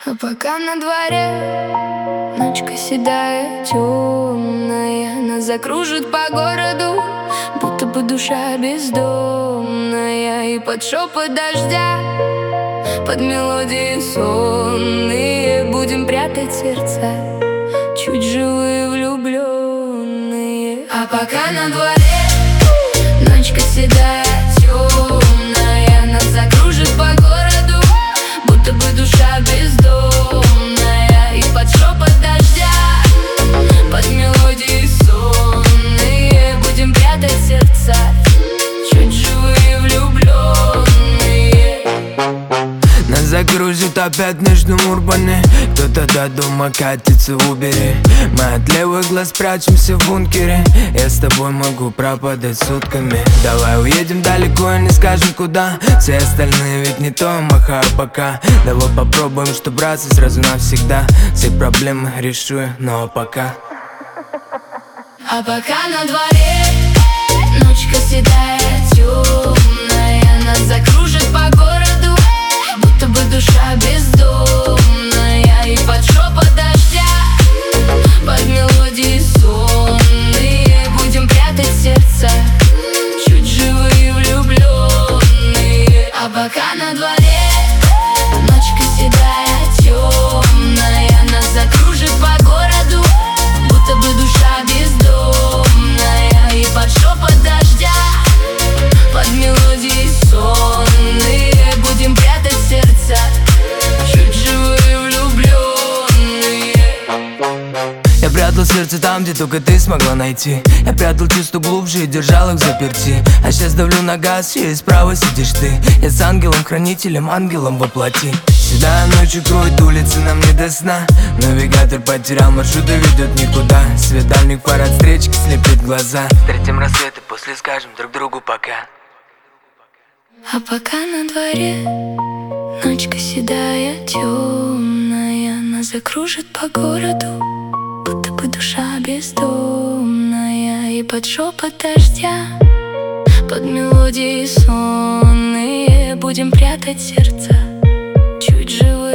А пока на дворе ночка седая, темная, нас закружит по городу, будто бы душа бездомная. И под шепот дождя, под мелодии сонные будем прятать сердца, чуть живые влюбленные. А пока на дворе ночка седая, темная, нас закружит по городу, будто бы душа бездомная. И под шепот дождя, под мелодии сонные будем прятать сердца, чуть живые влюбленные. Нас закружит опять между урбаны, кто-то до дома катится в Убере. Мы от левых глаз прячемся в бункере. Я с тобой могу пропадать сутками. Давай уедем далеко и не скажем куда. Все остальные ведь не то, махаю пока. Давай попробуем, что браться сразу навсегда. Все проблемы решу я, ну а пока. А пока на дворе ночка седая, темная, нас закружит по городу, будто бы душа бездомная. И под шепот дождя, под мелодии сонные будем прятать сердца, чуть живые влюбленные. А пока на дворе ночка седая, темная, нас закружит по городу, будто бы душа бездомная. И под шепот дождя, под мелодии сонные будем прятать сердца, чуть живые влюбленные. Я прятал сердце там, где только ты смогла найти. Я прятал чувства глубже и держал их заперти. А сейчас давлю на газ, и справа сидишь ты. Я с ангелом-хранителем, ангелом воплоти. Седая ночью кроет улицы, нам не до сна. Навигатор потерял маршрут и ведет никуда. Светильник фар от встречки слепит глаза. Встретим рассветы, после скажем друг другу пока. А пока на дворе ночка седая, темная, нас закружит по городу, будто бы душа бездомная. И под шепот дождя, под мелодии сонные будем прятать сердца, чуть живые